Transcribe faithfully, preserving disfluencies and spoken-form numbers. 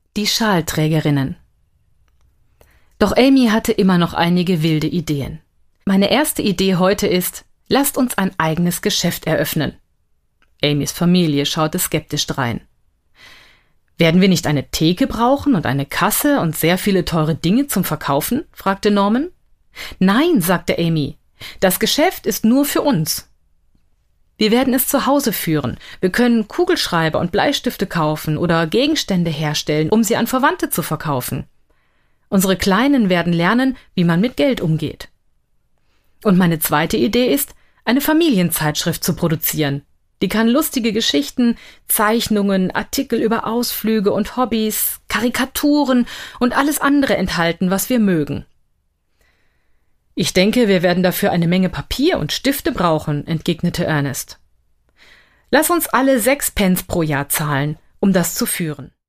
Die Schalträgerinnen. Doch Amy hatte immer noch einige wilde Ideen. Meine erste Idee heute ist, lasst uns ein eigenes Geschäft eröffnen. Amys Familie schaute skeptisch drein. Werden wir nicht eine Theke brauchen und eine Kasse und sehr viele teure Dinge zum Verkaufen? Fragte Norman. Nein, sagte Amy. Das Geschäft ist nur für uns. Wir werden es zu Hause führen. Wir können Kugelschreiber und Bleistifte kaufen oder Gegenstände herstellen, um sie an Verwandte zu verkaufen. Unsere Kleinen werden lernen, wie man mit Geld umgeht. Und meine zweite Idee ist, eine Familienzeitschrift zu produzieren. Die kann lustige Geschichten, Zeichnungen, Artikel über Ausflüge und Hobbys, Karikaturen und alles andere enthalten, was wir mögen. Ich denke, wir werden dafür eine Menge Papier und Stifte brauchen, entgegnete Ernest. Lass uns alle sechs Pence pro Jahr zahlen, um das zu führen.